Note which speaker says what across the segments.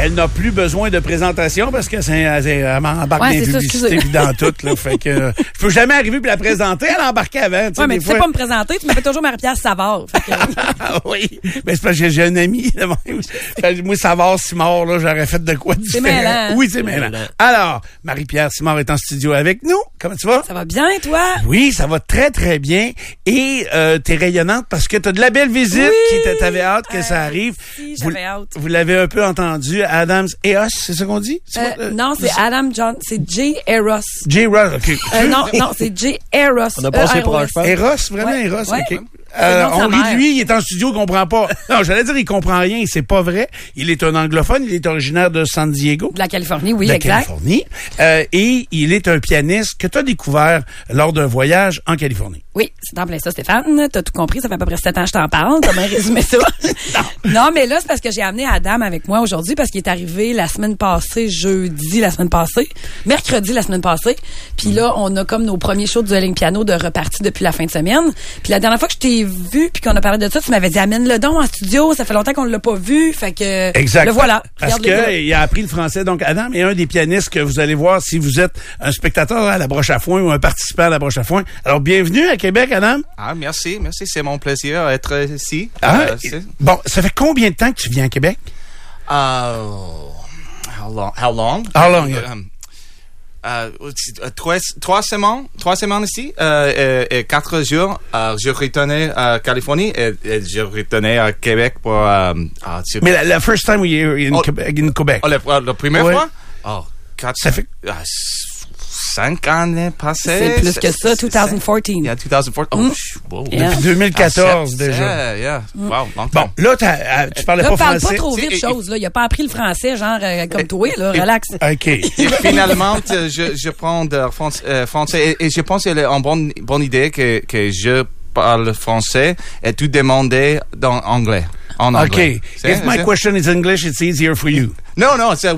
Speaker 1: elle n'a plus besoin de présentation parce que elle m'embarque dans les publicités puis dans tout. Là, fait que je peux jamais arriver puis la présenter, elle embarquait avant.
Speaker 2: Oui, mais tu sais pas me présenter, tu m'appelles toujours Marie-Pierre Savard.
Speaker 1: Oui, mais c'est parce que j'ai un ami. Moi, Savard, Simard, là, j'aurais fait de quoi différent.
Speaker 2: C'est mêlant.
Speaker 1: Oui, c'est mêlant. Alors, Marie-Pierre Simard est en studio avec nous. Comment tu vas?
Speaker 2: Ça va bien, toi?
Speaker 1: Oui, ça va très, très bien. Et t'es rayonnante parce que t'as de la belle visite qui t'avait hâte que ça arrive.
Speaker 2: Si, j'avais hâte.
Speaker 1: Vous l'avez un peu entendu, Adams et Us, c'est ça qu'on dit?
Speaker 2: Non, c'est Adam John, c'est J. Eros.
Speaker 1: J. Ross, OK.
Speaker 2: Non, c'est J. Eros.
Speaker 3: On a passé proche, je pense.
Speaker 1: Eros, vraiment Eros, OK. On rit de lui, il est en studio, il comprend pas. Non, j'allais dire, il comprend rien, c'est pas vrai. Il est un anglophone, il est originaire de San Diego.
Speaker 2: De la Californie, oui,
Speaker 1: exact.
Speaker 2: De la
Speaker 1: Californie. Et il est un pianiste que tu as découvert lors d'un voyage en Californie.
Speaker 2: Oui, c'est en plein ça, Stéphane. T'as tout compris, ça fait à peu près 7 ans que je t'en parle. T'as bien résumé ça. Non, mais là, c'est parce que j'ai amené Adam avec moi aujourd'hui parce qu'il est arrivé la semaine passée, mercredi la semaine passée. Puis là, on a comme nos premiers shows de dueling piano de repartis depuis la fin de semaine. Puis la dernière fois que je t'ai vu puis qu'on a parlé de ça, tu m'avais dit amène-le donc en studio, ça fait longtemps qu'on l'a pas vu, fait que
Speaker 1: exact.
Speaker 2: Le voilà.
Speaker 1: Parce que il a appris le français. Donc Adam est un des pianistes que vous allez voir si vous êtes un spectateur à la broche à foin ou un participant à la broche à foin. Alors bienvenue à Québec, Adam.
Speaker 4: Ah, merci, c'est mon plaisir d'être ici.
Speaker 1: Bon, ça fait combien de temps que tu viens à Québec?
Speaker 4: How long?
Speaker 1: Yeah.
Speaker 4: 3 semaines ici, et 4 jours. Je retournais à Californie et je retournais à Québec pour.
Speaker 1: Mais la first time you're in Quebec.
Speaker 4: La première fois? 4.
Speaker 1: Ça fait
Speaker 4: 5 années passées.
Speaker 2: C'est plus que ça, 2014.
Speaker 4: Yeah, 2014. Wow.
Speaker 1: Depuis 2014 déjà.
Speaker 4: Yeah. Wow, longtemps.
Speaker 1: Bon, là, tu parlais pas français.
Speaker 2: Parle pas trop vite, chose, là. Il a pas appris le français, genre, comme toi, là. Relax.
Speaker 1: OK.
Speaker 4: Et finalement, je prends de français et je pense que c'est une bonne idée que je parle français et tout demander en anglais.
Speaker 1: OK. If my question is English, it's easier for you.
Speaker 4: No,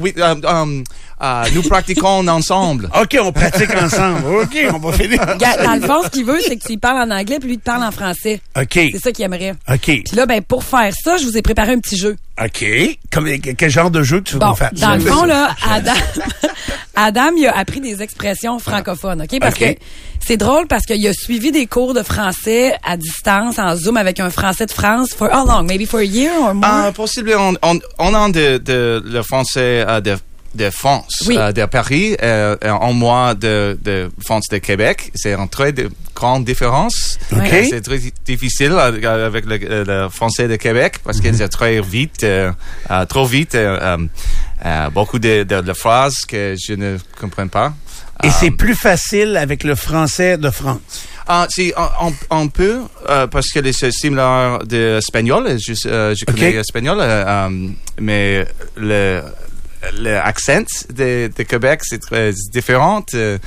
Speaker 4: nous pratiquons ensemble.
Speaker 1: OK, on pratique ensemble. OK, on va finir.
Speaker 2: Dans le fond, ce qu'il veut, c'est que tu parles en anglais puis lui te parle en français.
Speaker 1: OK.
Speaker 2: C'est ça qu'il aimerait.
Speaker 1: OK.
Speaker 2: Puis là, pour faire ça, je vous ai préparé un petit jeu.
Speaker 1: OK. Quel genre de jeu que tu veux qu'on fasse?
Speaker 2: Dans le fond, là, Adam, il a appris des expressions francophones, OK? Parce que c'est drôle parce qu'il a suivi des cours de français à distance, en Zoom, avec un français de France. For how long? Maybe for a year or more?
Speaker 4: Possiblement, on a le français de France, de Paris, en moi de France de Québec. C'est une très grande différence.
Speaker 1: Okay.
Speaker 4: C'est très difficile avec le français de Québec parce que c'est très vite, trop vite, beaucoup de phrases que je ne comprends pas.
Speaker 1: Et c'est plus facile avec le français de France.
Speaker 4: On peut, parce que c'est similaire de l'espagnol, je connais l'espagnol, mais l'accent de Québec, c'est très différent. Et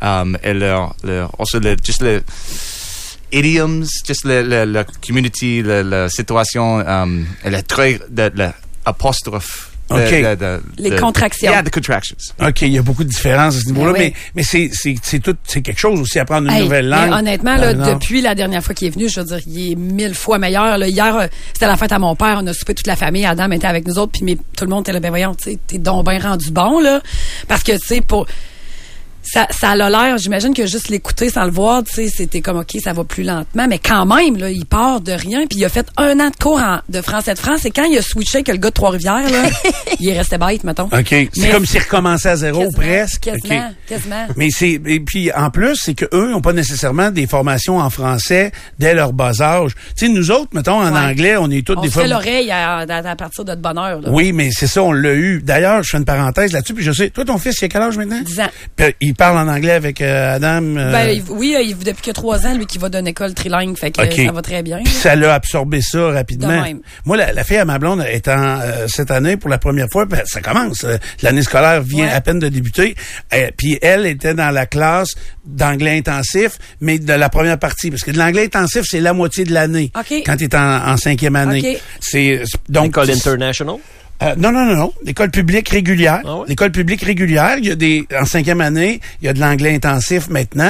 Speaker 4: just le idioms, juste la community, la situation, elle est très, l'apostrophe.
Speaker 2: Les contractions.
Speaker 4: Yeah, the contractions.
Speaker 1: OK, il y a beaucoup de différences à ce niveau-là, mais c'est quelque chose aussi, apprendre une nouvelle langue.
Speaker 2: Mais honnêtement, là, depuis la dernière fois qu'il est venu, je veux dire, il est 1000 fois meilleur. Là, hier, c'était la fête à mon père, on a soupé toute la famille, Adam était avec nous autres, puis tout le monde était là, voyons, tu sais, t'es donc bien rendu bon, là. Parce que, tu sais, ça a l'air, j'imagine que juste l'écouter sans le voir, tu sais, c'était comme, OK, ça va plus lentement, mais quand même, là, il part de rien, puis il a fait 1 an de cours de français de France, et quand il a switché que le gars de Trois-Rivières, là, il est resté bête, mettons.
Speaker 1: OK. C'est comme s'il recommençait à zéro, presque.
Speaker 2: Quasiment.
Speaker 1: Mais et puis, en plus, c'est que eux n'ont pas nécessairement des formations en français dès leur bas âge. Tu sais, nous autres, mettons, en anglais, on est tous des fois.
Speaker 2: On fait l'oreille à partir de bonne heure, là.
Speaker 1: Oui, mais c'est ça, on l'a eu. D'ailleurs, je fais une parenthèse là-dessus, puis je sais, toi, ton fils, il a quel âge maintenant?
Speaker 2: 10 ans.
Speaker 1: Puis, il parle en anglais avec Adam.
Speaker 2: Oui, depuis que 3 ans, lui, qui va d'une école trilingue, fait que ça va très bien.
Speaker 1: Puis ça l'a absorbé ça rapidement. Moi, la fille à ma blonde étant cette année pour la première fois, ben, ça commence. L'année scolaire vient à peine de débuter. Puis elle était dans la classe d'anglais intensif, mais de la première partie. Parce que de l'anglais intensif, c'est la moitié de l'année. Quand tu es en 5e année. C'est donc
Speaker 3: École international?
Speaker 1: Non. L'école publique régulière.
Speaker 3: Ah ouais?
Speaker 1: L'école publique régulière, il y a en 5e année, il y a de l'anglais intensif maintenant.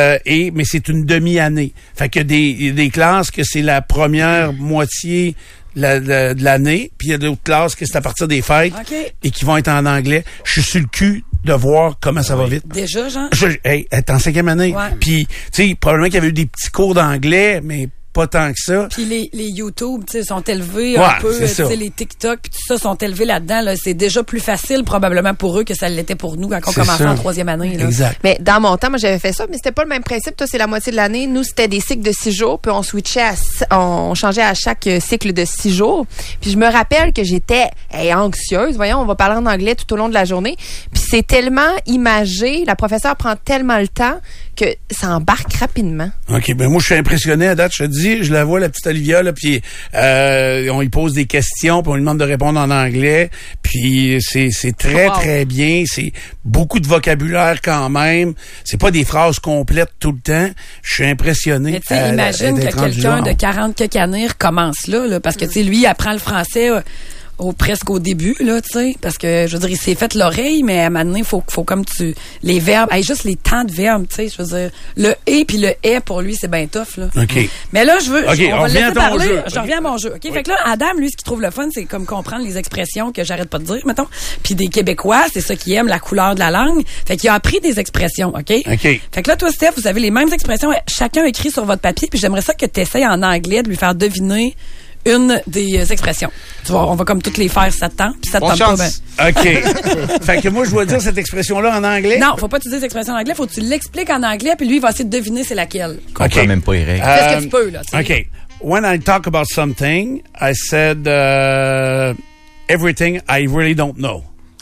Speaker 1: Mais c'est une demi-année. Fait que des classes que c'est la première moitié de l'année, puis il y a d'autres classes qui c'est à partir des fêtes et qui vont être en anglais. Je suis sur le cul de voir comment ça va vite.
Speaker 2: Déjà, Jean?
Speaker 1: Elle est en 5e année. Ouais. Puis, tu sais, probablement qu'il y avait eu des petits cours d'anglais, mais pas tant que ça.
Speaker 2: Puis les YouTube, tu sais, sont élevés un peu, tu sais, les TikTok, puis tout ça sont élevés là-dedans. Là. C'est déjà plus facile probablement pour eux que ça l'était pour nous quand on commençait en 3e année. Là.
Speaker 1: Exact.
Speaker 3: Mais dans mon temps, moi, j'avais fait ça, mais c'était pas le même principe. Toi, c'est la moitié de l'année. Nous, c'était des cycles de 6 jours, puis on switchait on changeait à chaque cycle de 6 jours. Puis je me rappelle que j'étais anxieuse. Voyons, on va parler en anglais tout au long de la journée. Puis c'est tellement imagé, la professeure prend tellement le temps que ça embarque rapidement.
Speaker 1: OK, ben moi je suis impressionné à date, je te dis, je la vois la petite Olivia là, puis on lui pose des questions, puis on lui demande de répondre en anglais, puis c'est très très bien, c'est beaucoup de vocabulaire quand même, c'est pas des phrases complètes tout le temps. Je suis impressionné.
Speaker 2: Mais tu sais, imagine que quelqu'un de 40 quelques années recommence là parce que tu sais lui il apprend le français presque au début, là, tu sais, parce que, je veux dire, il s'est fait l'oreille, mais à un moment donné, faut comme les verbes, juste les temps de verbes, tu sais, je veux dire, le « et » puis le « est » pour lui, c'est bien tough, là.
Speaker 1: OK.
Speaker 2: Mais là, on va le laisser parler.
Speaker 1: Jeu.
Speaker 2: Je reviens à mon jeu, OK? Oui. Fait que là, Adam, lui, ce qu'il trouve le fun, c'est comme comprendre les expressions que j'arrête pas de dire, mettons. Puis des Québécois, c'est ça qu'ils aiment, la couleur de la langue. Fait qu'il a appris des expressions, OK? Fait que là, toi, Steph, vous avez les mêmes expressions, chacun écrit sur votre papier, puis j'aimerais ça que tu essayes en anglais de lui faire deviner une des expressions. Tu vois, on va comme toutes les faire, ça te tente, puis ça te tente pas. Ben.
Speaker 1: OK. Fait que moi, je dois dire cette expression-là en anglais?
Speaker 2: Non, faut pas utiliser cette expression en anglais, faut que tu l'expliques en anglais, puis lui, il va essayer de deviner c'est laquelle.
Speaker 5: Je comprends même pas les règles.
Speaker 2: Qu'est-ce que tu peux, là?
Speaker 1: OK. When I talk about something, I said everything I really don't know.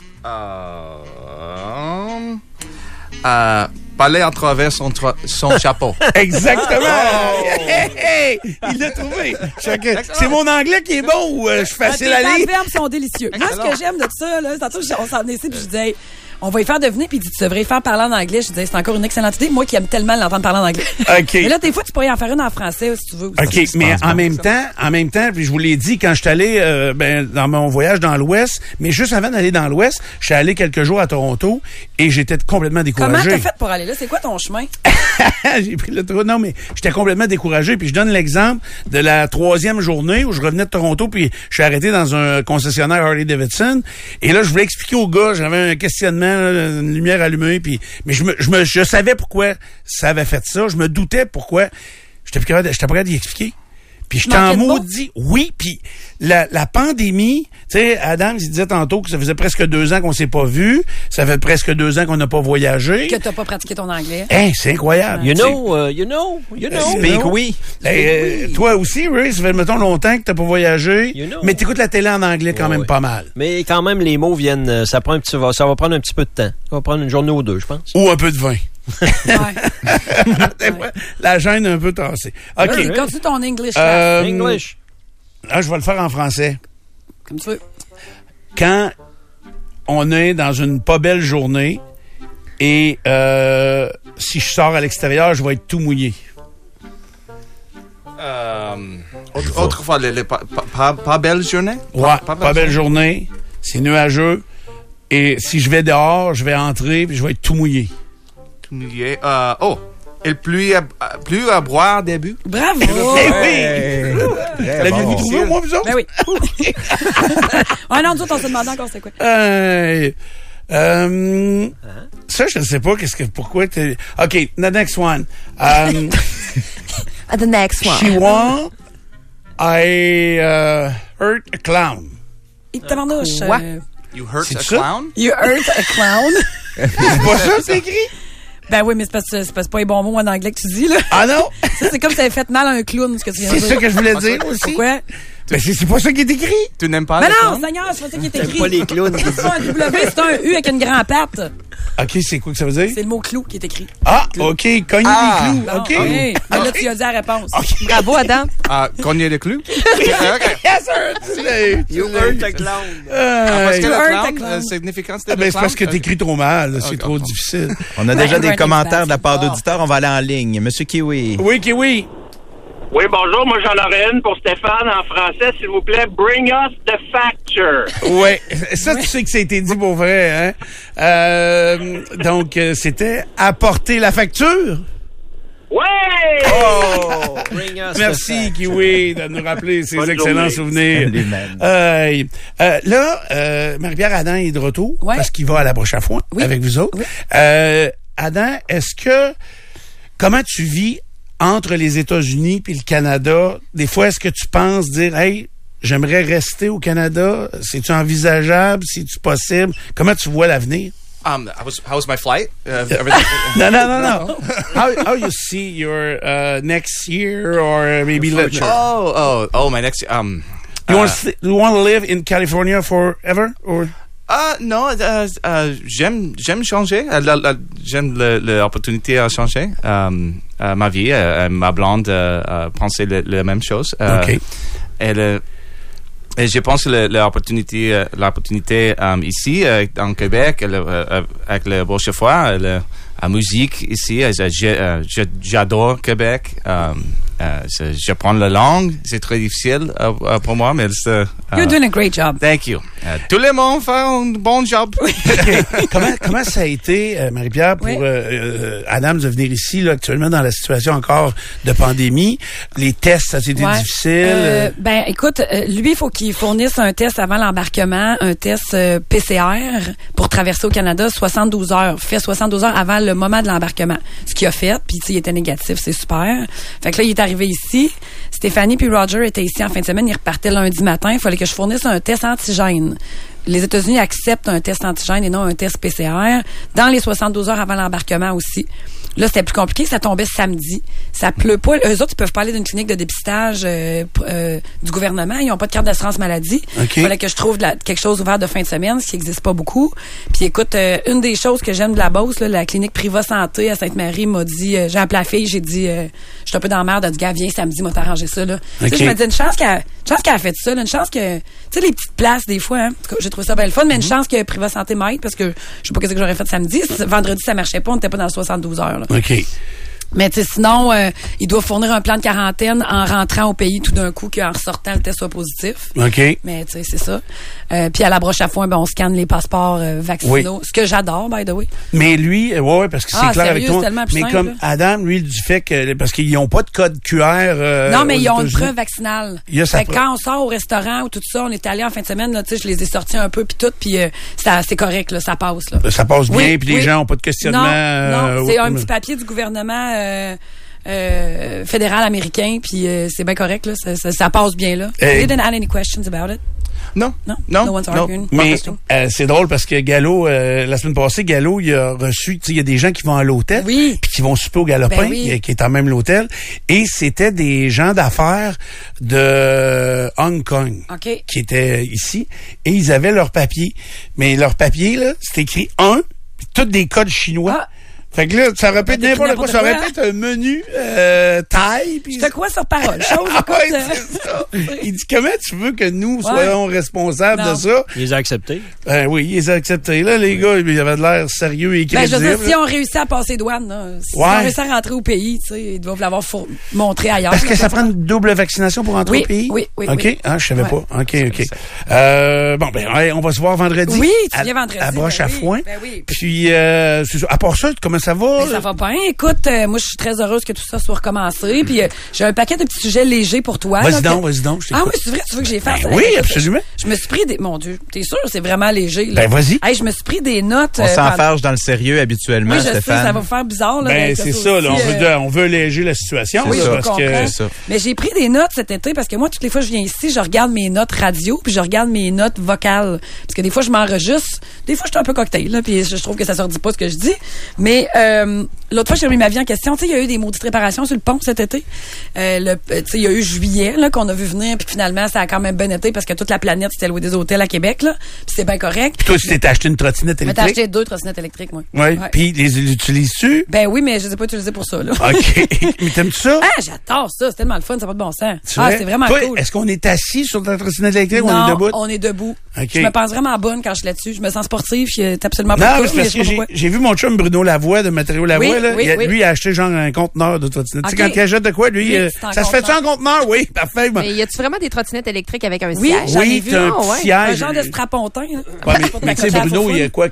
Speaker 4: Parler à travers son chapeau.
Speaker 1: Exactement! Hey! Il l'a trouvé! C'est mon anglais qui est bon ou je suis facile à lire?
Speaker 2: Les verbes sont délicieux. Moi, ce que j'aime de ça, là, tantôt, on s'en est ici, puis je disais, hey, on va y faire deviner, puis il dit, tu devrais y faire parler en anglais. Je disais, c'est encore une excellente idée. Moi qui aime tellement l'entendre parler en anglais.
Speaker 1: OK.
Speaker 2: Mais là, des fois, tu pourrais en faire une en français, si tu veux. Aussi.
Speaker 1: OK, mais en même temps, puis je vous l'ai dit, quand je suis allé dans mon voyage dans l'Ouest, mais juste avant d'aller dans l'Ouest, je suis allé quelques jours à Toronto et j'étais complètement découragé.
Speaker 2: Comment t'as fait pour aller là? C'est quoi ton chemin?
Speaker 1: J'ai pris le trou. Non, mais j'étais complètement découragé. Puis je donne l'exemple de la 3e journée où je revenais de Toronto, puis je suis arrêté dans un concessionnaire Harley-Davidson. Et là, je voulais expliquer au gars, j'avais un questionnement, une lumière allumée, puis mais je savais pourquoi ça avait fait ça. Je me doutais pourquoi. J'étais pas capable d'y expliquer. Puis je t'en maudis. Oui, puis la pandémie, tu sais, Adam, il disait tantôt que ça faisait presque 2 ans qu'on s'est pas vu. Ça fait presque 2 ans qu'on n'a pas voyagé.
Speaker 2: Que t'as pas pratiqué ton anglais.
Speaker 1: C'est incroyable.
Speaker 5: You know. Speak oui.
Speaker 1: Toi aussi, Ray, ça fait, mettons, longtemps que t'as pas voyagé. Mais t'écoutes la télé en anglais quand même pas mal.
Speaker 5: Mais quand même, les mots viennent, ça va prendre un petit peu de temps. Ça va prendre une journée ou 2, je pense.
Speaker 1: Ou un peu de vin. La gêne un peu tassée. OK.
Speaker 2: Continue ton English.
Speaker 5: English.
Speaker 1: Je vais le faire en français.
Speaker 2: Comme tu veux.
Speaker 1: Quand on est dans une pas belle journée et si je sors à l'extérieur, je vais être tout mouillé.
Speaker 4: Autrefois, pas belle journée?
Speaker 1: Ouais, pas belle journée. C'est nuageux. Et si je vais dehors, je vais entrer puis je vais être tout mouillé.
Speaker 4: Et plus à boire début.
Speaker 2: Bravo!
Speaker 1: Oui! L'avez-vous trouvé, moi, vous autres?
Speaker 2: Ben oui. Non, nous autres, on se demandait encore c'est quoi.
Speaker 1: Ça, je ne sais pas pourquoi t'es... OK, the next one.
Speaker 3: The next one.
Speaker 1: Chihuahua, I hurt a clown.
Speaker 2: What?
Speaker 4: You hurt a clown?
Speaker 2: You hurt a clown?
Speaker 1: C'est pas ça, c'est écrit?
Speaker 2: Ben oui, mais c'est pas les bons mots en anglais que tu dis, là.
Speaker 1: Ah non?
Speaker 2: Ça, c'est comme si ça avait fait mal à un clown, ce que tu viens de dire.
Speaker 1: C'est ça que je voulais dire aussi.
Speaker 2: Pourquoi?
Speaker 1: Ben c'est pas ça qui est écrit.
Speaker 4: Tu n'aimes pas
Speaker 2: les
Speaker 4: clowns?
Speaker 2: Non, Seigneur, c'est pas ça qui est écrit.
Speaker 5: T'aimes pas les clowns.
Speaker 2: C'est pas un W, c'est un U avec une grande patte.
Speaker 1: OK, c'est quoi que ça veut dire?
Speaker 2: C'est le mot clou qui est écrit.
Speaker 1: Ah, OK, cogner des clous.
Speaker 2: Non,
Speaker 1: OK.
Speaker 2: Mais là, tu as dit la réponse.
Speaker 1: Okay.
Speaker 3: Bravo, Adam.
Speaker 4: Cogner des clous?
Speaker 1: OK. Yes, sir!
Speaker 5: You hurt a clown.
Speaker 4: Parce que
Speaker 2: You
Speaker 4: le
Speaker 2: hurt a
Speaker 4: clown,
Speaker 2: clown.
Speaker 4: significance de
Speaker 1: Ben, c'est parce que t'écris trop mal. C'est trop difficile.
Speaker 5: On a déjà des commentaires de la part d'auditeurs. On va aller en ligne. Monsieur Kiwi.
Speaker 1: Oui, Kiwi.
Speaker 6: Oui, bonjour. Moi, j'en aurais une pour Stéphane en français, s'il vous plaît. Bring us the facture.
Speaker 1: Oui, ça, tu sais que ça a été dit pour vrai, hein? Donc, c'était apporter la facture.
Speaker 6: Ouais!
Speaker 5: Oh! Bring us
Speaker 1: Merci,
Speaker 5: the
Speaker 1: Kiwi, de nous rappeler ces
Speaker 6: Bonne
Speaker 1: excellents
Speaker 6: journée.
Speaker 1: souvenirs.
Speaker 7: Salut, man.
Speaker 1: Marie-Pierre Adam est de retour
Speaker 2: Ouais.
Speaker 1: parce qu'il va à la broche à foin
Speaker 2: Oui.
Speaker 1: avec vous autres.
Speaker 2: Oui.
Speaker 1: Adam, comment tu vis entre les États-Unis puis le Canada? Des fois, est-ce que tu penses dire, hey, j'aimerais rester au Canada? C'est-tu envisageable? C'est-tu possible? Comment tu vois l'avenir?
Speaker 4: How was my flight?
Speaker 1: No. How you see your next year or maybe
Speaker 4: My next.
Speaker 1: You want to live in California forever or?
Speaker 4: Non, j'aime changer. J'aime l'opportunité à changer. Ma vie, ma blonde pensait la même chose.
Speaker 1: OK.
Speaker 4: Et je pense que l'opportunité ici, en Québec, avec le Broche à Foin, la musique ici, j'adore Québec. Je prends la langue, c'est très difficile pour moi, mais
Speaker 2: You're doing a great job.
Speaker 4: Thank you. Tout le monde fait un bon job.
Speaker 1: OK. Comment ça a été, Marie-Pierre, pour Adam de venir ici, là, actuellement, dans la situation encore de pandémie? Les tests, ça a été difficile?
Speaker 2: Ben, écoute, lui, il faut qu'il fournisse un test avant l'embarquement, un test PCR pour traverser au Canada 72 heures. Fait 72 heures avant le moment de l'embarquement. Ce qu'il a fait, puis il était négatif, c'est super. Fait que là, il est arrivé ici. Stéphanie puis Roger étaient ici en fin de semaine. Ils repartaient lundi matin. Il fallait que je fournisse un test antigène. Les États-Unis acceptent un test antigène et non un test PCR dans les 72 heures avant l'embarquement aussi. Là, c'était plus compliqué. Ça tombait samedi. Ça pleut pas. Eux autres, ils peuvent pas aller d'une clinique de dépistage du gouvernement. Ils ont pas de carte d'assurance maladie.
Speaker 1: Okay.
Speaker 2: Il fallait que je trouve quelque chose ouvert de fin de semaine, ce qui existe pas beaucoup. Puis écoute, une des choses que j'aime de la Beauce, là, la clinique Priva Santé à Sainte-Marie m'a dit, j'ai appelé la fille, j'ai dit, je suis un peu dans la merde. Elle a dit, gars, viens samedi, m'a t'arranger ça, là.
Speaker 1: Okay.
Speaker 2: Tu sais, je me dis, une chance qu'elle a fait ça, là, une chance que, tu sais, les petites places, des fois, hein. En tout cas, j'ai trouvé ça bien le fun, mais une chance que Priva Santé m'aide parce que je sais pas qu'est-ce que j'aurais fait samedi. Vendredi, ça marchait pas, on n'était pas dans 72 heures, là.
Speaker 1: OK.
Speaker 2: Mais tu sais, sinon, il doit fournir un plan de quarantaine en rentrant au pays tout d'un coup qu'en ressortant, le test soit positif.
Speaker 1: OK.
Speaker 2: Mais tu sais, c'est ça. Puis à la broche à foin, ben, on scanne les passeports vaccinaux. Ce que j'adore, by the way.
Speaker 1: Mais lui, ouais, parce que c'est clair
Speaker 2: sérieux,
Speaker 1: avec toi.
Speaker 2: c'est tellement plus
Speaker 1: Mais
Speaker 2: simple,
Speaker 1: comme
Speaker 2: là.
Speaker 1: Adam, lui, du fait que, parce qu'ils n'ont pas de code QR.
Speaker 2: Non, mais
Speaker 1: aux
Speaker 2: ils ont une
Speaker 1: États-Unis.
Speaker 2: preuve vaccinale.
Speaker 1: Il y a sa
Speaker 2: Fait que
Speaker 1: preuve.
Speaker 2: quand on sort au restaurant ou tout ça, on est allé en fin de semaine, là, tu sais, je les ai sortis un peu puis tout, puis c'est correct, là, ça passe, là.
Speaker 1: Ça passe bien,
Speaker 2: Oui,
Speaker 1: puis les
Speaker 2: oui.
Speaker 1: gens n'ont pas de questionnement.
Speaker 2: Non, c'est un petit papier du gouvernement fédéral américain, puis c'est bien correct, là. Ça passe bien, là. You didn't have any questions about it?
Speaker 4: Non.
Speaker 2: No one's arguing.
Speaker 1: Mais c'est drôle parce que Gallo, la semaine passée, Gallo, il a reçu, tu sais, il y a des gens qui vont à l'hôtel,
Speaker 2: Oui.
Speaker 1: puis qui vont souper au Galopin,
Speaker 2: Ben oui.
Speaker 1: qui est en même l'hôtel, et c'était des gens d'affaires de Hong Kong
Speaker 2: OK.
Speaker 1: qui étaient ici, et ils avaient leur papier. Mais leur papier, là, c'est écrit 1, puis tous des codes chinois.
Speaker 2: Ah.
Speaker 1: Fait que là, ça aurait pu être n'importe quoi. Ça aurait pu
Speaker 2: quoi.
Speaker 1: être un menu taille.
Speaker 2: Je te crois sur parole. Chose,
Speaker 1: Ah
Speaker 2: écoute,
Speaker 1: ouais, c'est ça. Il dit, comment tu veux que nous soyons responsables
Speaker 2: Non.
Speaker 1: de ça?
Speaker 5: Il les a acceptés.
Speaker 1: Oui, ils les ont acceptés. Là, les gars, ils avaient de l'air sérieux et
Speaker 2: Ben,
Speaker 1: crédibles.
Speaker 2: je veux dire, si on réussit à passer douane, là, si on réussit à rentrer au pays, tu sais, ils doivent l'avoir montré ailleurs.
Speaker 1: Parce que
Speaker 2: là,
Speaker 1: ça prend une double vaccination pour entrer
Speaker 2: Oui,
Speaker 1: au pays?
Speaker 2: oui.
Speaker 1: OK. Ah, je savais
Speaker 2: Ouais.
Speaker 1: pas. OK. Bon, ben, ouais, on va se voir vendredi.
Speaker 2: Oui, tu viens vendredi.
Speaker 1: À Broche
Speaker 2: Ben
Speaker 1: à
Speaker 2: oui,
Speaker 1: Foin.
Speaker 2: ben oui.
Speaker 1: Puis, c'est ça. À part ça, comment ça va?
Speaker 2: Ben, ça va bien. Écoute, moi, je suis très heureuse que tout ça soit recommencé. Puis, j'ai un paquet de petits sujets légers pour toi.
Speaker 1: Vas-y
Speaker 2: là,
Speaker 1: donc, je t'écoute.
Speaker 2: Ah oui, c'est vrai, tu veux que j'ai fait ça?
Speaker 1: Oui, absolument.
Speaker 2: Je me suis pris des... Mon Dieu, t'es sûr, c'est vraiment léger, là.
Speaker 1: Ben, vas-y.
Speaker 2: Hey, je me suis pris des notes.
Speaker 7: On s'enfarge dans le sérieux habituellement,
Speaker 2: Oui, je sais,
Speaker 7: Stéphane.
Speaker 2: ça va vous faire bizarre, là.
Speaker 1: Ben,
Speaker 2: d'être
Speaker 1: c'est
Speaker 2: aussi,
Speaker 1: ça, là. On veut alléger la situation.
Speaker 2: Oui,
Speaker 1: là,
Speaker 2: je
Speaker 1: parce
Speaker 2: comprends.
Speaker 1: que...
Speaker 7: C'est ça.
Speaker 2: Mais j'ai pris des notes cet été parce que moi, toutes les fois que je viens ici, je regarde mes notes radio puis je regarde mes notes vocales. Parce que des fois, je m'enregistre. Des fois, je suis un peu cocktail, là, puis je trouve que ça sortit pas ce que je dis. Mais l'autre fois, j'ai remis ma vie en question. Tu sais, il y a eu des maudites réparations sur le pont cet été. Tu sais, il y a eu juillet, là, qu'on a vu venir, puis finalement, ça a quand même bien été parce que toute la planète s'était louée des hôtels à Québec, là. Puis c'est bien correct.
Speaker 1: Puis toi, tu t'es acheté une trottinette
Speaker 2: Je m'étais
Speaker 1: électrique?
Speaker 2: acheté 2 trottinettes électriques, moi.
Speaker 1: Oui.
Speaker 2: Ouais.
Speaker 1: Puis, les utilises-tu?
Speaker 2: Ben oui, mais je les ai pas utilisées pour ça, là.
Speaker 1: OK. Mais t'aimes-tu ça?
Speaker 2: Ah, j'adore ça. C'est tellement le fun, ça n'a pas de bon sens.
Speaker 1: Tu
Speaker 2: Ah,
Speaker 1: vois?
Speaker 2: c'est vraiment
Speaker 1: Toi,
Speaker 2: cool.
Speaker 1: est-ce qu'on est assis sur ta trottinette électrique ou on est
Speaker 2: Non,
Speaker 1: debout?
Speaker 2: on est debout.
Speaker 1: Okay.
Speaker 2: Je me pense vraiment bonne quand je suis là-dessus. Je me sens sportive, c'est absolument pas
Speaker 1: cool. Non, parce que j'ai vu mon chum Bruno Lavoie de Matériaux Lavoie, là. Lui, il a acheté genre un conteneur de trottinette. Okay. Tu sais, quand il achète de quoi, lui, ça se fait ça en conteneur? Oui, parfait.
Speaker 3: Mais y a-tu vraiment des trottinettes électriques avec un
Speaker 2: siège?
Speaker 1: Oui, t'as un petit siège.
Speaker 2: Un genre de strapontin, là.
Speaker 1: Ouais, mais tu sais, Bruno, il a quoi,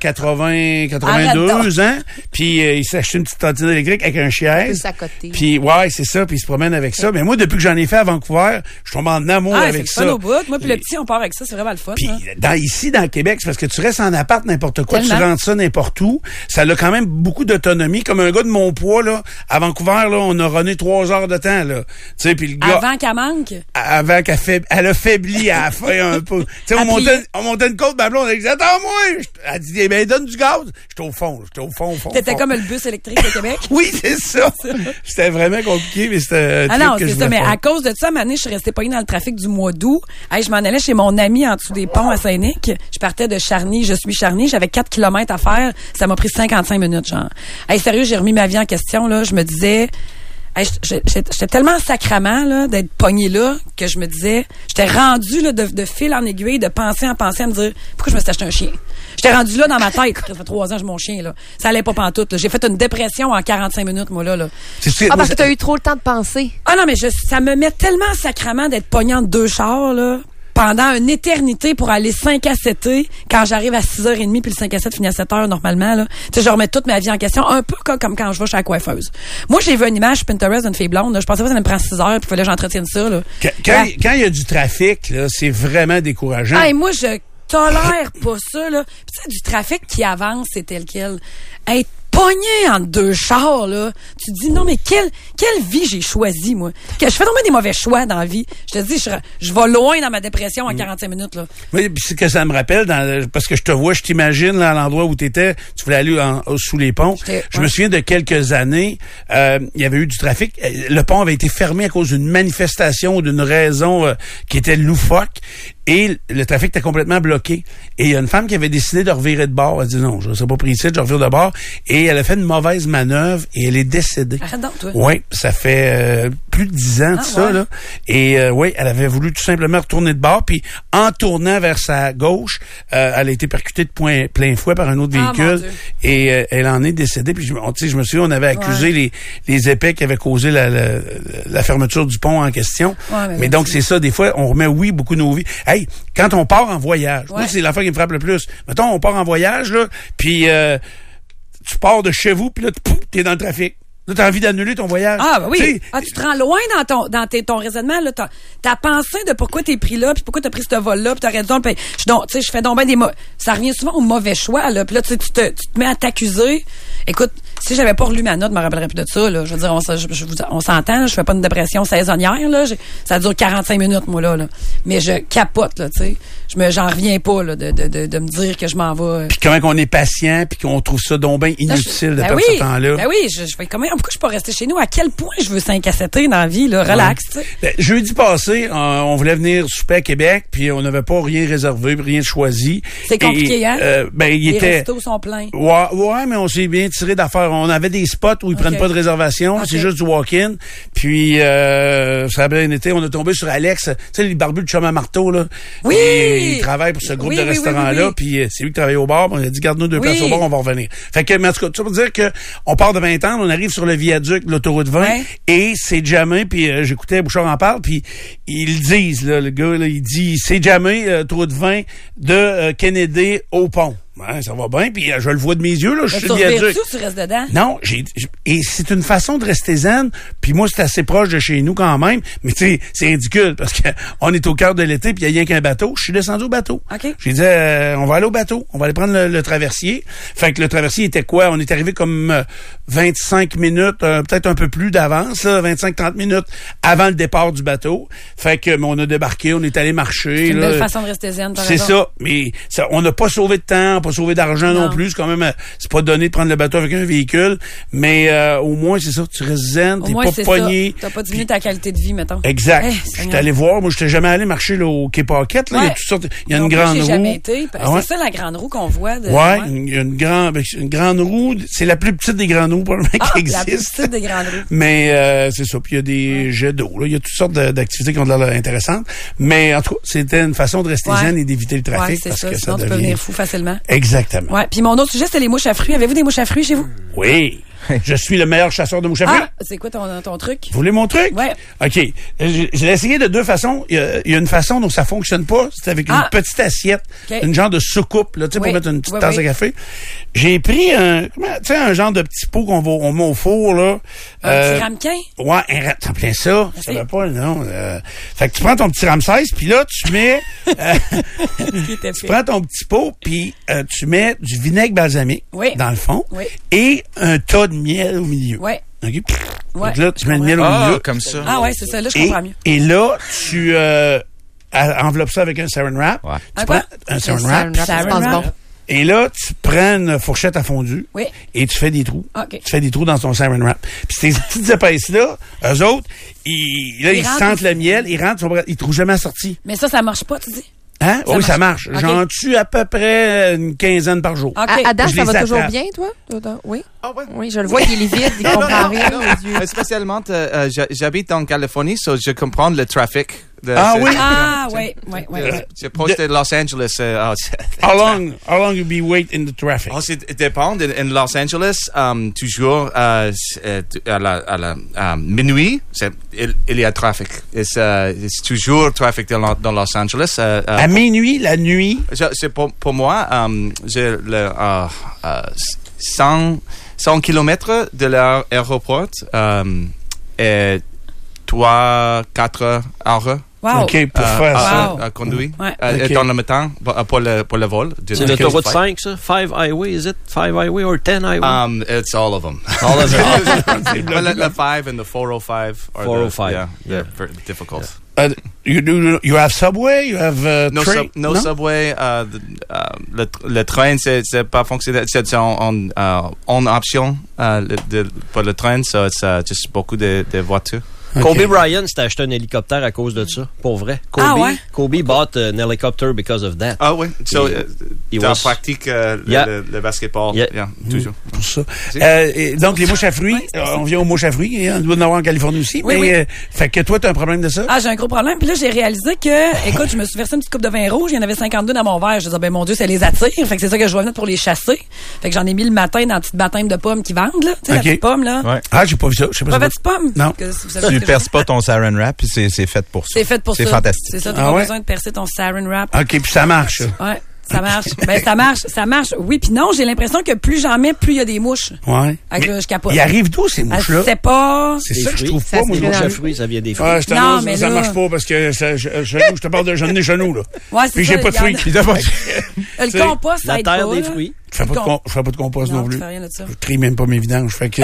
Speaker 1: 82 ans, puis il s'est acheté une petite trottinette électrique avec un siège. Puis ouais, c'est ça, puis il se promène avec ça. Mais moi, depuis que j'en ai fait à Vancouver, je tombe en amour avec ça.
Speaker 2: C'est fun au bout. Moi, puis le petit, on part avec ça, c'est vraiment le fun.
Speaker 1: Puis ici, dans le Québec, c'est parce que tu restes en appart n'importe quoi, tu rentres ça n'importe où. Ça a quand même beaucoup d'autonomie. Comme un gars de mon poids, là, à Vancouver, là, on a runné 3 heures de temps, là. Tu sais, puis le gars.
Speaker 2: Avant qu'elle manque?
Speaker 1: Avant elle a faibli à la fin un peu. Tu sais, on montait une côte, ma blonde, elle disait, attends-moi! Elle dit, eh ben, donne du gaz. J'étais au fond.
Speaker 2: T'étais comme le bus électrique au Québec?
Speaker 1: Oui, c'est ça. C'était vraiment compliqué, mais c'était
Speaker 2: non, c'est ça. Mais à cause de ça, une année, je suis restée pognée dans le trafic du mois d'août. Je m'en allais chez mon ami en dessous des ponts à Saint-Nic. Je partais de Charny. Je suis Charny. J'avais 4 kilomètres à faire. Ça m'a pris 55 minutes, genre. Sérieux, j'ai remis ma vie en question, là. Je me disais, j'étais tellement sacrament, là, d'être pognée là, que je me disais, j'étais rendue, là, de fil en aiguille, de penser en penser, à me dire, pourquoi je me suis acheté un chien? J'étais rendue là dans ma tête. Ça fait 3 ans que j'ai mon chien, là. Ça allait pas pantoute, là. J'ai fait une dépression en 45 minutes, moi, là.
Speaker 3: Parce que t'as eu trop le temps de penser.
Speaker 2: Ah non, mais ça me met tellement sacrament d'être pognée entre 2 chars, là, pendant une éternité pour aller 5 à 7 quand j'arrive à 6h30 puis le 5 à 7 finit à 7h normalement, là. Tu sais, je remets toute ma vie en question, un peu comme quand je vais chez la coiffeuse. Moi, j'ai vu une image Pinterest d'une fille blonde, là. Je pensais pas que ça me prend 6 heures puis il fallait que j'entretienne ça, là.
Speaker 1: Quand il y a du trafic, là, c'est vraiment décourageant.
Speaker 2: Hey, moi, je tolère pas ça, là. Puis tu sais, du trafic qui avance, c'est tel quel. Être pogné entre 2 chars, là. Tu te dis, non, mais quelle vie j'ai choisie, moi. Que je fais vraiment des mauvais choix dans la vie. Je te dis, je vais loin dans ma dépression en 45 minutes, là.
Speaker 1: Oui, puis c'est que ça me rappelle, parce que je te vois, je t'imagine, là, à l'endroit où t'étais, tu voulais aller sous les ponts. Je me souviens de quelques années, il y avait eu du trafic. Le pont avait été fermé à cause d'une manifestation ou d'une raison qui était loufoque. Et le trafic était complètement bloqué. Et il y a une femme qui avait décidé de revirer de bord. Elle dit non, je ne serais pas pris ici, je revire de bord. Et elle a fait une mauvaise manœuvre et elle est décédée.
Speaker 2: Arrête donc, toi.
Speaker 1: Oui, ça fait plus de 10 ans de ça, là. Et oui, elle avait voulu tout simplement retourner de bord. Puis en tournant vers sa gauche, elle a été percutée de plein fouet par un autre véhicule. Et elle en est décédée. Puis je me souviens, on avait accusé les épais qui avaient causé la fermeture du pont en question. Ouais, mais donc, c'est ça, des fois, on remet, beaucoup nos vies. Hey, quand on part en voyage, moi, c'est l'affaire qui me frappe le plus. Mettons, on part en voyage, là, puis tu pars de chez vous, puis là, t'es dans le trafic. Là, t'as envie d'annuler ton voyage.
Speaker 2: Ah, ben oui. Tu te rends loin dans ton raisonnement, là. T'as pensé de pourquoi t'es pris là, puis pourquoi t'as pris ce vol-là, puis t'as raison. Je fais donc ben ça revient souvent au mauvais choix, là. Puis là, tu te mets à t'accuser. Écoute, si j'avais pas relu ma note, je me rappellerais plus de ça, là. Je veux dire, on s'entend, là, je fais pas une dépression saisonnière, là. Ça dure 45 minutes, moi, là. Mais je capote, là, tu sais. J'en reviens pas, là, de me dire que je m'en vais.
Speaker 1: Puis comment qu'on est patient, puis qu'on trouve ça donc bien inutile de perdre ce temps-là.
Speaker 2: Ben oui, je fais comment, pourquoi je peux rester chez nous? À quel point je veux 5 à 7 dans la vie, là? Relax, tu sais.
Speaker 1: Ben, jeudi passé, on voulait venir souper à Québec, puis on n'avait pas rien réservé, rien choisi.
Speaker 2: C'est compliqué, hein?
Speaker 1: Les
Speaker 2: restos sont pleins.
Speaker 1: Ouais, mais on s'est bien tiré d'affaires. On avait des spots où ils prennent pas de réservation, c'est juste du walk-in. Puis ça a bien été, on a tombé sur Alex, tu sais, les barbus de chum à marteau, là.
Speaker 2: Oui!
Speaker 1: Et il travaille pour ce groupe de restaurants-là, puis c'est lui qui travaille au bar, on a dit garde-nous 2 places au bar, on va revenir. Fait que, mais en tout cas, ça veut dire que on part de 20 ans, on arrive sur le viaduc de l'autoroute 20, et c'est jamais, puis j'écoutais Bouchard en parle, puis ils disent, là, le gars, là, il dit, c'est jamais autoroute 20 de Kennedy au pont. Ouais, ça va bien, puis je le vois de mes yeux, là, je suis viaduc.
Speaker 2: Tu restes dedans?
Speaker 1: Non, et c'est une façon de rester zen, puis moi, c'est assez proche de chez nous quand même, mais tu sais, c'est ridicule, parce que on est au cœur de l'été, puis il y a rien qu'un bateau, je suis descendu au bateau.
Speaker 2: Okay.
Speaker 1: J'ai dit, on va aller au bateau, on va aller prendre le traversier. Fait que le traversier était quoi? On est arrivé comme 25 minutes, peut-être un peu plus d'avance, 25-30 minutes avant le départ du bateau. Fait que, on a débarqué, on est allé marcher.
Speaker 2: C'est une belle façon de rester zen, par
Speaker 1: exemple. C'est ça, mais on n'a pas sauvé de temps, pas sauver d'argent non plus. C'est quand même, c'est pas donné de prendre le bateau avec un véhicule, mais au moins, c'est ça, tu restes zen, t'es pas pogné.
Speaker 2: T'as pas diminué ta qualité de vie, mettons.
Speaker 1: Exact. Je suis allé voir, moi, j'étais jamais allé marcher là, au Quai Paquette, là. Il y a toutes sortes, il y a une grande roue.
Speaker 2: Jamais été. C'est ça, la grande roue qu'on voit.
Speaker 1: Il y a une grande roue. C'est la plus petite des grandes roues, probablement, qui existe.
Speaker 2: La plus petite des grandes roues.
Speaker 1: Mais, c'est ça. Puis il y a des jets d'eau, là. Il y a toutes sortes d'activités qui ont de l'air intéressantes. Mais, en tout cas, c'était une façon de rester zen et d'éviter le trafic.
Speaker 2: C'est ça. Sinon, tu peux venir fou facilement.
Speaker 1: Exactement.
Speaker 2: Ouais. Puis mon autre sujet, c'était les mouches à fruits. Avez-vous des mouches à fruits chez vous?
Speaker 1: Oui. Je suis le meilleur chasseur de mouches à fruits.
Speaker 2: C'est quoi ton truc?
Speaker 1: Vous voulez mon truc?
Speaker 2: Ouais.
Speaker 1: OK. Je l'ai essayé de deux façons. Il y a une façon dont ça fonctionne pas. C'est avec une petite assiette. Une genre de soucoupe, là, tu sais, pour mettre une petite tasse de café. J'ai pris un genre de petit pot on met au four, là.
Speaker 2: Un petit ramequin?
Speaker 1: Ouais, t'en plein ça. Je savais pas, non. Fait que tu prends ton petit Ramsès, puis là, tu mets, tu prends ton petit pot, puis tu mets du vinaigre balsamique dans le fond et un tas de miel au milieu.
Speaker 2: Ouais.
Speaker 1: OK? Donc là, tu mets le miel au milieu.
Speaker 7: Comme ça.
Speaker 2: Ah ouais, c'est ça. Là, je comprends mieux.
Speaker 1: Et là, tu enveloppes ça avec un saran wrap.
Speaker 7: Ouais.
Speaker 1: Tu prends un saran wrap.
Speaker 2: Saran wrap.
Speaker 1: Et là, tu prends une fourchette à fondu et tu fais des trous.
Speaker 2: Okay.
Speaker 1: Tu fais des trous dans ton saran wrap. Puis ces petites épaisses-là, eux autres, ils sentent le miel, ils rentrent, ils trouvent jamais sorti.
Speaker 2: Mais ça marche pas, tu dis?
Speaker 1: Hein? Oui, ça marche. Okay. J'en tue à peu près une quinzaine par jour.
Speaker 3: Okay. Adam, ça va toujours bien, toi? Oui.
Speaker 4: Ah ouais.
Speaker 3: Oui, je le vois, il est livide, il comprend rien.
Speaker 4: Spécialement, j'habite en Californie, so je comprends le trafic.
Speaker 2: Oui.
Speaker 4: J'ai posté Los Angeles.
Speaker 1: How long you be wait in the traffic?
Speaker 4: Ça dépend. In Los Angeles, toujours à minuit, il y a trafic. C'est toujours trafic dans Los Angeles.
Speaker 1: À minuit, la nuit?
Speaker 4: C'est pour moi, j'ai 100 kilomètres de l'aéroport et 3-4 heures.
Speaker 2: Wow.
Speaker 1: OK, pour faire ça.
Speaker 4: Conduire. Dans le matin, pour le vol.
Speaker 5: C'est l'autoroute 5, ça? 5 highway, is it? 5 highway or 10 highway?
Speaker 4: It's all of them.
Speaker 5: All of them.
Speaker 4: The 5 and the 405 are
Speaker 5: 405.
Speaker 4: they're very difficult.
Speaker 1: You have subway? You have train?
Speaker 4: No subway. Le train, c'est pas fonctionnel. C'est en option pour le train, so it's just beaucoup de voitures.
Speaker 5: Okay. Kobe Bryant s'est acheté un hélicoptère à cause de ça, pour vrai. Kobe bought an helicopter because of that.
Speaker 4: Ah oui, so tu pratiques le basketball, toujours.
Speaker 1: Pour ça. Donc les mouches à fruits, on vient aux mouches à fruits, on doit en avoir en Californie aussi, mais fait que toi, tu as un problème de ça?
Speaker 2: Ah, j'ai un gros problème, puis là, j'ai réalisé que, écoute, je me suis versé une petite coupe de vin rouge, il y en avait 52 dans mon verre, je disais, mon Dieu, ça les attire, fait que c'est ça que je vais venir pour les chasser. Fait que j'en ai mis le matin dans le petit baptême de pommes qui vendent, là, tu sais, la petite pomme, là.
Speaker 7: Ouais.
Speaker 1: Ah, j'ai pas vu ça, je sais pas.
Speaker 2: Pas petite pomme?
Speaker 1: Non.
Speaker 7: Tu perces pas ton saran wrap, puis c'est fait pour ça.
Speaker 2: C'est fait pour ça.
Speaker 7: C'est fantastique.
Speaker 2: C'est ça, t'as pas besoin de percer ton saran wrap.
Speaker 1: OK, puis ça marche.
Speaker 2: Ouais. Ça marche. Ça marche. Oui, puis non, j'ai l'impression que plus j'en mets, plus il y a des mouches.
Speaker 1: Ouais.
Speaker 2: Là, je capote.
Speaker 1: Il arrive d'où, ces mouches-là?
Speaker 2: C'est pas...
Speaker 1: C'est ça que je trouve
Speaker 3: ça
Speaker 1: pas, moi,
Speaker 3: les
Speaker 5: mouches à fruits, ça vient des fruits.
Speaker 1: Je t'annonce, ça marche pas parce que je te parle de j'en ai chez nous, là.
Speaker 2: Ouais, c'est
Speaker 1: puis
Speaker 2: ça.
Speaker 1: j'ai pas de fruits.
Speaker 2: Le compost, ça aide pas.
Speaker 5: La terre des fruits.
Speaker 1: Je fais pas de compost non plus.
Speaker 2: Rien de ça.
Speaker 1: Je trie même pas mes vidanges. Fait que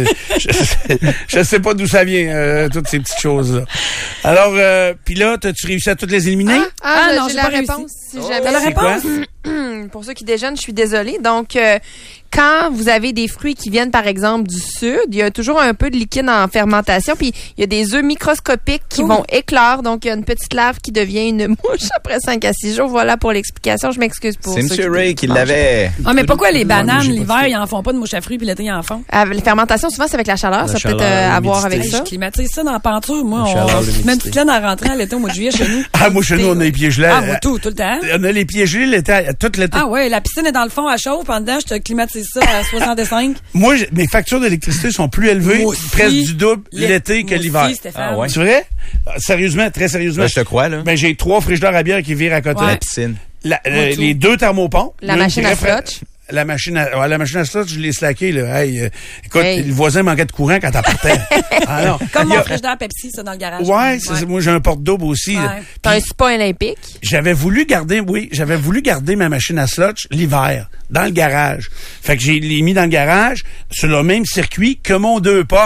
Speaker 1: je sais pas d'où ça vient, toutes ces petites choses-là. Alors, puis là, t'as-tu réussi à toutes les éliminer?
Speaker 2: Non,
Speaker 3: j'ai
Speaker 2: j'ai
Speaker 3: la
Speaker 2: pas
Speaker 3: réponse. Si jamais.
Speaker 2: T'as la réponse?
Speaker 3: Pour ceux qui déjeunent, je suis désolée. Donc, quand vous avez des fruits qui viennent, par exemple, du sud, il y a toujours un peu de liquide en fermentation, puis il y a des œufs microscopiques qui vont éclore. Donc, il y a une petite larve qui devient une mouche après 5 à 6 jours. Voilà pour l'explication. Je m'excuse pour ça.
Speaker 7: C'est M. Ray qui l'avait.
Speaker 2: Ah, mais pourquoi les bananes, l'hiver, ils en font pas de mouches à fruits, puis l'été, ils en font?
Speaker 3: La fermentation, souvent, c'est avec la chaleur. Ça peut être à voir avec ça.
Speaker 2: Je climatise ça dans la peinture. Moi, on met une petite laine en rentrant à l'été au mois de juillet chez nous.
Speaker 1: Ah, moi, chez nous, on a les pieds gelés.
Speaker 2: Ah, moi, tout le temps.
Speaker 1: On a les pieds gelés tout l'été.
Speaker 2: Ah, ouais, la piscine est dans le fond à chauffe. En dedans, je te climatise ça à 65.
Speaker 1: Moi, mes factures d'électricité sont plus élevées, presque du double l'été que l'hiver.
Speaker 2: Ah ouais.
Speaker 1: C'est vrai? Sérieusement, très sérieusement.
Speaker 7: Je te crois, là.
Speaker 1: Ben, j'ai 3 frigidaires à bière qui virent à côté.
Speaker 7: La piscine.
Speaker 1: Les 2 thermopompes.
Speaker 3: La machine à slotch.
Speaker 1: La machine à slotch, je l'ai slacké, là. Écoute, le voisin manquait de courant quand t'apportais. Ah non.
Speaker 2: Comme mon frigidaire Pepsi, ça, dans le garage.
Speaker 1: Ouais, moi, j'ai un porte-double aussi.
Speaker 2: Ouais.
Speaker 3: T'as un spa olympique.
Speaker 1: J'avais voulu garder ma machine à slotch l'hiver, dans le garage. Fait que j'ai mis dans le garage, sur le même circuit que mon 2 portes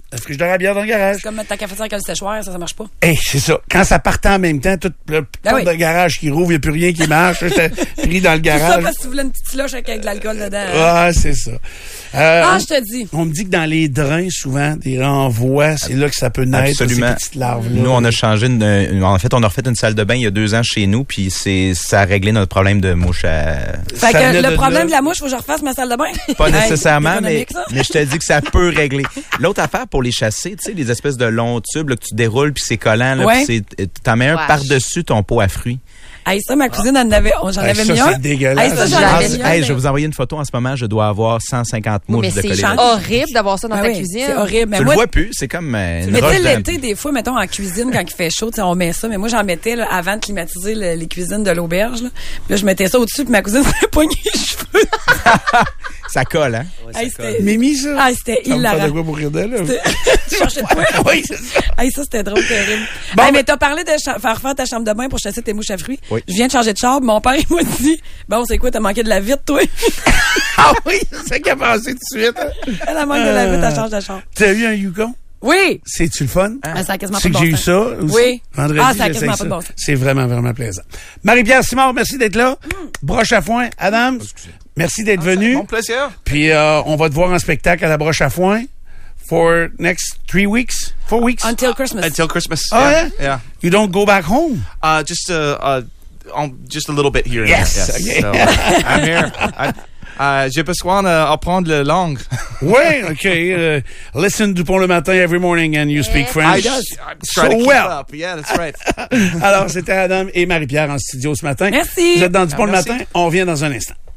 Speaker 1: Le frigidaire à bière dans le garage.
Speaker 2: C'est comme mettre ta cafetière avec le séchoir, ça marche pas.
Speaker 1: C'est ça. Quand ça partait en même temps, tout le porte de garage qui rouvre, il n'y a plus rien qui marche. J'étais pris dans le garage.
Speaker 2: C'est ça parce que tu voulais une petite slush avec de l'alcool dedans.
Speaker 1: Ah, c'est ça.
Speaker 2: Je te dis.
Speaker 1: On me dit que dans les drains, souvent, des renvois, c'est là que ça peut naître.
Speaker 7: Absolument.
Speaker 1: Ces petites larves-là.
Speaker 7: Nous, on a changé en fait, on a refait une salle de bain il y a 2 ans chez nous, puis ça a réglé notre problème de mouche à...
Speaker 2: Fait que le problème de la mouche, faut que je refasse ma salle de bain.
Speaker 7: Pas nécessairement, mais je te dis que ça peut régler. L'autre affaire pour les chasser, tu sais, les espèces de longs tubes là, que tu déroules puis c'est collant, là, puis t'en mets un par-dessus ton pot à fruits.
Speaker 2: Hey, ça, ma cousine, j'en avais mis un.
Speaker 1: C'est dégueulasse.
Speaker 7: Je vais vous envoyer une photo en ce moment. Je dois avoir 150 mouches de collées.
Speaker 3: C'est horrible d'avoir ça dans ta cuisine.
Speaker 2: C'est horrible.
Speaker 7: Tu le vois plus, c'est comme une
Speaker 2: mais
Speaker 7: roche.
Speaker 2: tu sais, l'été, des fois, mettons, en cuisine, quand il fait chaud, on met ça. Mais moi, j'en mettais là, avant de climatiser les cuisines de l'auberge. Là. Puis là, je mettais ça au-dessus, puis ma cousine s'est poignée les cheveux.
Speaker 7: Ça colle, hein?
Speaker 2: Ouais,
Speaker 1: Mimi, ça?
Speaker 2: Ah, c'était hilarant.
Speaker 1: Ça me fait de quoi pour rire d'elle, là?
Speaker 2: Tu cherchais de quoi?
Speaker 1: Oui, c'est ça.
Speaker 2: Hey, ça, c'était drôle, terrible.
Speaker 1: Bon,
Speaker 2: mais t'as parlé de faire refaire ta chambre de bain pour chasser tes mouches à fruits.
Speaker 7: Oui.
Speaker 2: Je viens de changer de chambre. Mon père, il m'a dit, bon, c'est quoi, t'as manqué de la vitre, toi?
Speaker 1: Ah oui, c'est ça qui a passé tout de suite.
Speaker 2: Elle a manqué de la vitre, elle change de chambre.
Speaker 1: T'as eu un Yukon?
Speaker 2: Oui!
Speaker 1: C'est-tu le fun?
Speaker 2: Ça a quasiment
Speaker 1: C'est
Speaker 2: pas
Speaker 1: que
Speaker 2: de bon
Speaker 1: j'ai eu
Speaker 2: sens.
Speaker 1: ça aussi.
Speaker 2: Oui.
Speaker 1: Vendredi,
Speaker 2: ça a quasiment pas de bon sens.
Speaker 1: C'est vraiment, vraiment plaisant. Marie-Pierre Simard, merci d'être là. Broche à foin. Adam, merci d'être venu.
Speaker 4: Mon plaisir.
Speaker 1: Puis on va te voir en spectacle à la Broche à foin for next 3 weeks? 4 weeks?
Speaker 2: Until Christmas.
Speaker 4: Until Christmas.
Speaker 1: Oh, yeah?
Speaker 4: Yeah.
Speaker 1: You don't go back home?
Speaker 4: Just a little bit here.
Speaker 1: Yes.
Speaker 4: And there.
Speaker 1: Okay.
Speaker 4: So, I'm here. J'ai besoin d'apprendre la langue.
Speaker 1: Oui, OK. Listen Dupont le matin every morning and you speak French.
Speaker 4: I'm trying to keep up. Yeah, that's right.
Speaker 1: Alors, c'était Adam et Marie-Pierre en studio ce matin.
Speaker 2: Merci.
Speaker 1: Vous êtes dans Dupont le
Speaker 4: Merci.
Speaker 1: matin. On revient dans un instant.